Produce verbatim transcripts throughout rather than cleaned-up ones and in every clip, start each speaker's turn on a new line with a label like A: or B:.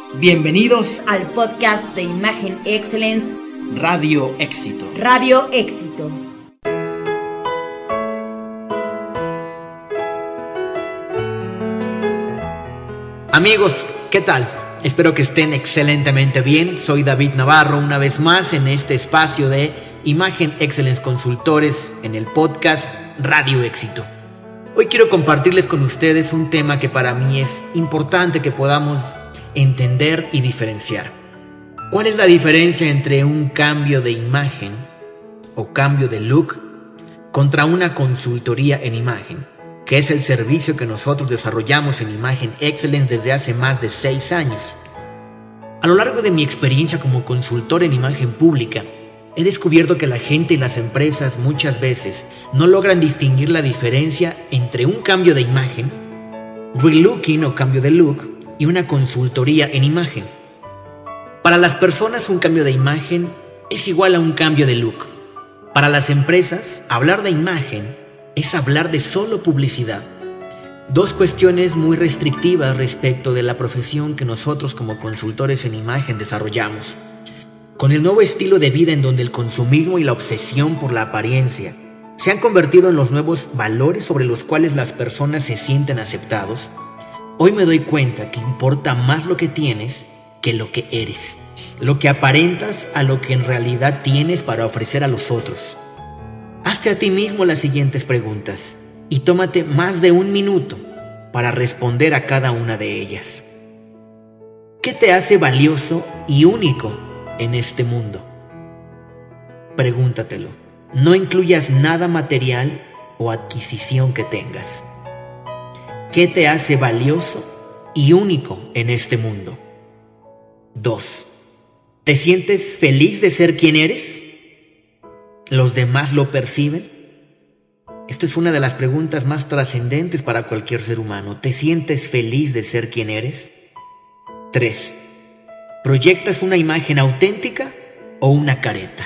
A: Bienvenidos
B: al podcast de Imagen Excellence
A: Radio Éxito.
B: Radio Éxito.
A: Amigos, ¿qué tal? Espero que estén excelentemente bien. Soy David Navarro, una vez más en este espacio de Imagen Excellence Consultores en el podcast Radio Éxito. Hoy quiero compartirles con ustedes un tema que para mí es importante que podamos entender y diferenciar. ¿Cuál es la diferencia entre un cambio de imagen o cambio de look contra una consultoría en imagen, que es el servicio que nosotros desarrollamos en Imagen Excellence desde hace más de seis años? A lo largo de mi experiencia como consultor en imagen pública, he descubierto que la gente y las empresas muchas veces no logran distinguir la diferencia entre un cambio de imagen, relooking o cambio de look, y una consultoría en imagen. Para las personas, un cambio de imagen es igual a un cambio de look. Para las empresas, hablar de imagen es hablar de solo publicidad. Dos cuestiones muy restrictivas respecto de la profesión que nosotros como consultores en imagen desarrollamos. Con el nuevo estilo de vida en donde el consumismo y la obsesión por la apariencia se han convertido en los nuevos valores sobre los cuales las personas se sienten aceptados, hoy me doy cuenta que importa más lo que tienes que lo que eres, lo que aparentas a lo que en realidad tienes para ofrecer a los otros. Hazte a ti mismo las siguientes preguntas y tómate más de un minuto para responder a cada una de ellas. ¿Qué te hace valioso y único en este mundo? Pregúntatelo. No incluyas nada material o adquisición que tengas. ¿Qué te hace valioso y único en este mundo? dos. ¿Te sientes feliz de ser quien eres? ¿Los demás lo perciben? Esto es una de las preguntas más trascendentes para cualquier ser humano. ¿Te sientes feliz de ser quien eres? tres. ¿Proyectas una imagen auténtica o una careta?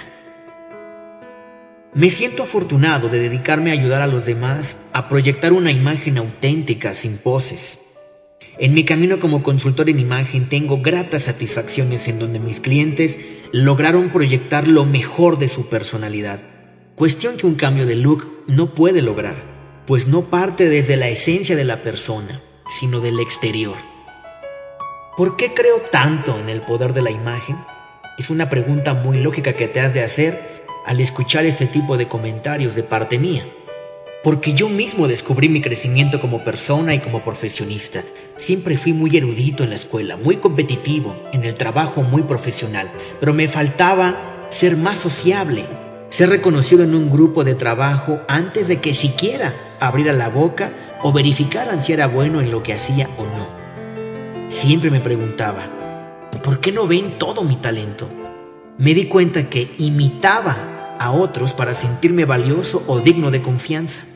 A: Me siento afortunado de dedicarme a ayudar a los demás a proyectar una imagen auténtica, sin poses. En mi camino como consultor en imagen tengo gratas satisfacciones en donde mis clientes lograron proyectar lo mejor de su personalidad, cuestión que un cambio de look no puede lograr, pues no parte desde la esencia de la persona, sino del exterior. ¿Por qué creo tanto en el poder de la imagen? Es una pregunta muy lógica que te has de hacer al escuchar este tipo de comentarios de parte mía. Porque yo mismo descubrí mi crecimiento como persona y como profesionista. Siempre fui muy erudito en la escuela, muy competitivo, en el trabajo muy profesional, pero me faltaba ser más sociable, ser reconocido en un grupo de trabajo antes de que siquiera abriera la boca o verificaran si era bueno en lo que hacía o no. Siempre me preguntaba, ¿por qué no ven todo mi talento? Me di cuenta que imitaba a otros para sentirme valioso o digno de confianza.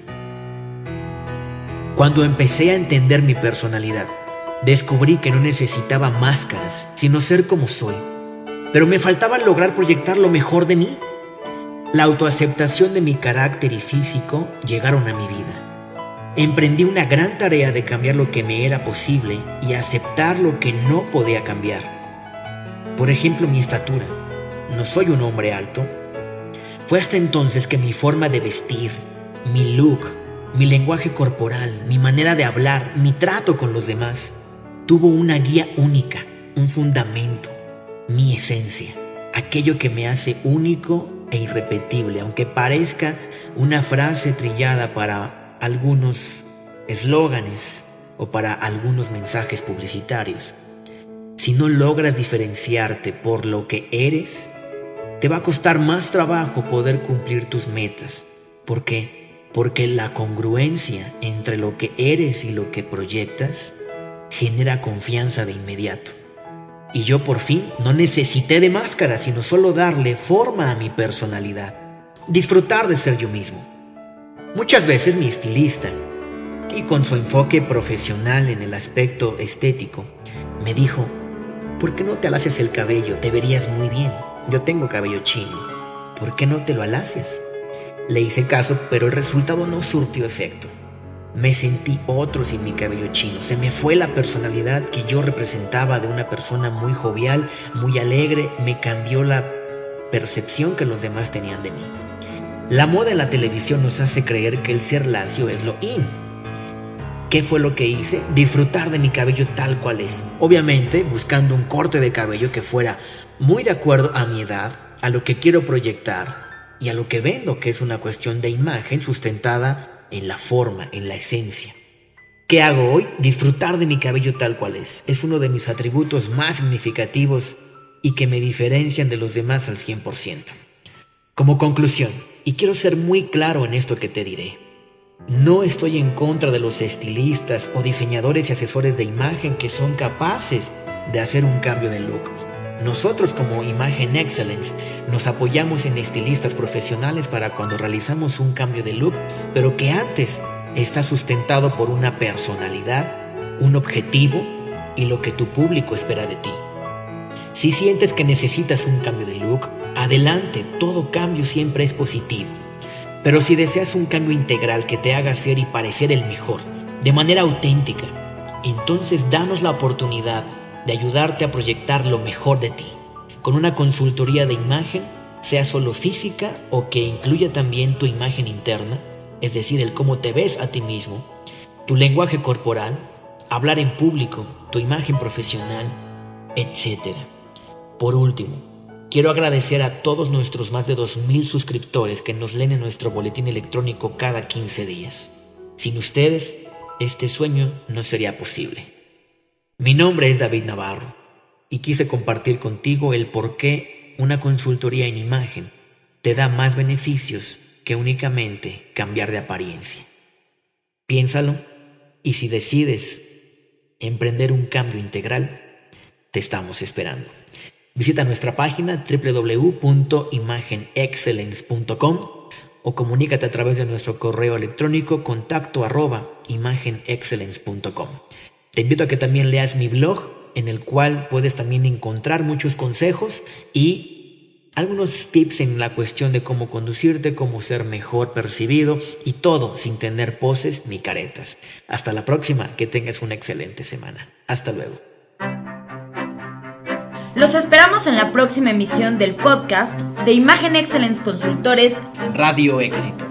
A: Cuando empecé a entender mi personalidad, descubrí que no necesitaba máscaras, sino ser como soy. Pero me faltaba lograr proyectar lo mejor de mí. La autoaceptación de mi carácter y físico llegaron a mi vida. Emprendí una gran tarea de cambiar lo que me era posible y aceptar lo que no podía cambiar. Por ejemplo, mi estatura. No soy un hombre alto. Fue hasta entonces que mi forma de vestir, mi look, mi lenguaje corporal, mi manera de hablar, mi trato con los demás, tuvo una guía única, un fundamento, mi esencia, aquello que me hace único e irrepetible, aunque parezca una frase trillada para algunos eslóganes o para algunos mensajes publicitarios. Si no logras diferenciarte por lo que eres, te va a costar más trabajo poder cumplir tus metas. ¿Por qué? Porque la congruencia entre lo que eres y lo que proyectas genera confianza de inmediato. Y yo por fin no necesité de máscara, sino solo darle forma a mi personalidad. Disfrutar de ser yo mismo. Muchas veces mi estilista, y con su enfoque profesional en el aspecto estético, me dijo, ¿por qué no te alacias el cabello? Te verías muy bien. Yo tengo cabello chino. ¿Por qué no te lo alacias? Le hice caso, pero el resultado no surtió efecto. Me sentí otro sin mi cabello chino. Se me fue la personalidad que yo representaba de una persona muy jovial, muy alegre. Me cambió la percepción que los demás tenían de mí. La moda en la televisión nos hace creer que el ser lacio es lo in. ¿Qué fue lo que hice? Disfrutar de mi cabello tal cual es. Obviamente buscando un corte de cabello que fuera muy de acuerdo a mi edad, a lo que quiero proyectar y a lo que vendo, que es una cuestión de imagen sustentada en la forma, en la esencia. ¿Qué hago hoy? Disfrutar de mi cabello tal cual es. Es uno de mis atributos más significativos y que me diferencian de los demás al cien por ciento. Como conclusión, y quiero ser muy claro en esto que te diré, no estoy en contra de los estilistas o diseñadores y asesores de imagen que son capaces de hacer un cambio de look. Nosotros como Imagen Excellence nos apoyamos en estilistas profesionales para cuando realizamos un cambio de look, pero que antes está sustentado por una personalidad, un objetivo y lo que tu público espera de ti. Si sientes que necesitas un cambio de look, adelante, todo cambio siempre es positivo. Pero si deseas un cambio integral que te haga ser y parecer el mejor, de manera auténtica, entonces danos la oportunidad de ayudarte a proyectar lo mejor de ti, con una consultoría de imagen, sea solo física o que incluya también tu imagen interna, es decir, el cómo te ves a ti mismo, tu lenguaje corporal, hablar en público, tu imagen profesional, etcétera. Por último, quiero agradecer a todos nuestros más de dos mil suscriptores que nos leen en nuestro boletín electrónico cada quince días. Sin ustedes, este sueño no sería posible. Mi nombre es David Navarro y quise compartir contigo el por qué una consultoría en imagen te da más beneficios que únicamente cambiar de apariencia. Piénsalo y si decides emprender un cambio integral, te estamos esperando. Visita nuestra página doble u doble u doble u punto imagen excellence punto com o comunícate a través de nuestro correo electrónico contacto arroba imagen excellence punto com. Te invito a que también leas mi blog, en el cual puedes también encontrar muchos consejos y algunos tips en la cuestión de cómo conducirte, cómo ser mejor percibido y todo sin tener poses ni caretas. Hasta la próxima, que tengas una excelente semana. Hasta luego.
B: Los esperamos en la próxima emisión del podcast de Imagen Excellence Consultores
A: Radio Éxito.